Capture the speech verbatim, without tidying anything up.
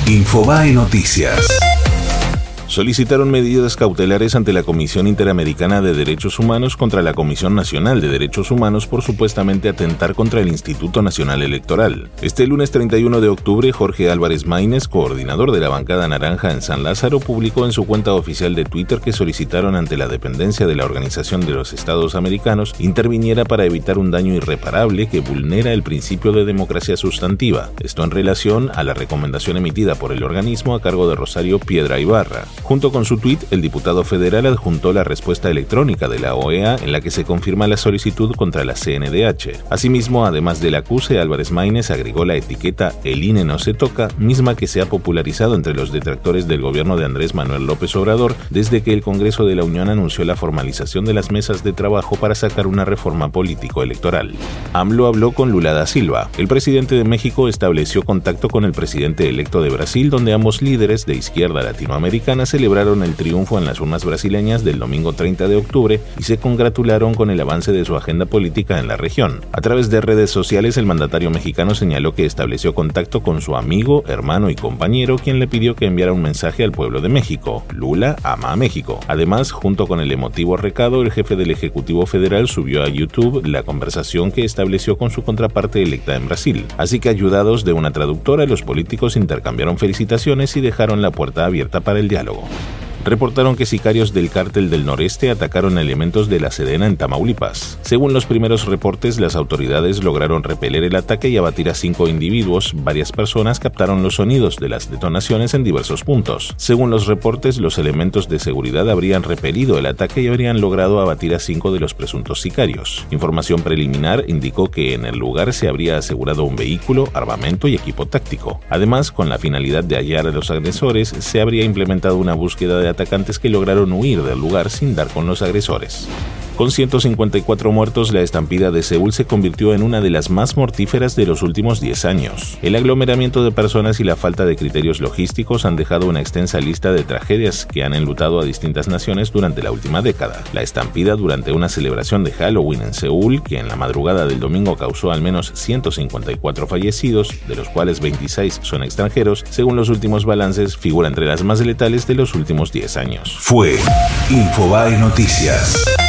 Infobae Noticias. Solicitaron medidas cautelares ante la Comisión Interamericana de Derechos Humanos contra la Comisión Nacional de Derechos Humanos por supuestamente atentar contra el Instituto Nacional Electoral. Este lunes treinta y uno de octubre, Jorge Álvarez Maínez, coordinador de la bancada naranja en San Lázaro, publicó en su cuenta oficial de Twitter que solicitaron ante la dependencia de la Organización de los Estados Americanos interviniera para evitar un daño irreparable que vulnera el principio de democracia sustantiva. Esto en relación a la recomendación emitida por el organismo a cargo de Rosario Piedra Ibarra. Junto con su tuit, el diputado federal adjuntó la respuesta electrónica de la O E A en la que se confirma la solicitud contra la C N D H. Asimismo, además del acuse, Álvarez Maínez agregó la etiqueta "El I N E no se toca", misma que se ha popularizado entre los detractores del gobierno de Andrés Manuel López Obrador desde que el Congreso de la Unión anunció la formalización de las mesas de trabajo para sacar una reforma político-electoral. AMLO habló con Lula da Silva. El presidente de México estableció contacto con el presidente electo de Brasil, donde ambos líderes de izquierda latinoamericana celebraron el triunfo en las urnas brasileñas del domingo treinta de octubre y se congratularon con el avance de su agenda política en la región. A través de redes sociales, el mandatario mexicano señaló que estableció contacto con su amigo, hermano y compañero, quien le pidió que enviara un mensaje al pueblo de México. Lula ama a México. Además, junto con el emotivo recado, el jefe del Ejecutivo Federal subió a YouTube la conversación que estableció con su contraparte electa en Brasil. Así que, ayudados de una traductora, los políticos intercambiaron felicitaciones y dejaron la puerta abierta para el diálogo. Reportaron que sicarios del Cártel del Noreste atacaron elementos de la Sedena en Tamaulipas. Según los primeros reportes, las autoridades lograron repeler el ataque y abatir a cinco individuos. Varias personas captaron los sonidos de las detonaciones en diversos puntos. Según los reportes, los elementos de seguridad habrían repelido el ataque y habrían logrado abatir a cinco de los presuntos sicarios. Información preliminar indicó que en el lugar se habría asegurado un vehículo, armamento y equipo táctico. Además, con la finalidad de hallar a los agresores, se habría implementado una búsqueda de atacantes que lograron huir del lugar sin dar con los agresores. Con ciento cincuenta y cuatro muertos, la estampida de Seúl se convirtió en una de las más mortíferas de los últimos diez años. El aglomeramiento de personas y la falta de criterios logísticos han dejado una extensa lista de tragedias que han enlutado a distintas naciones durante la última década. La estampida durante una celebración de Halloween en Seúl, que en la madrugada del domingo causó al menos ciento cincuenta y cuatro fallecidos, de los cuales veintiséis son extranjeros, según los últimos balances, figura entre las más letales de los últimos diez años. Fue Infobae Noticias.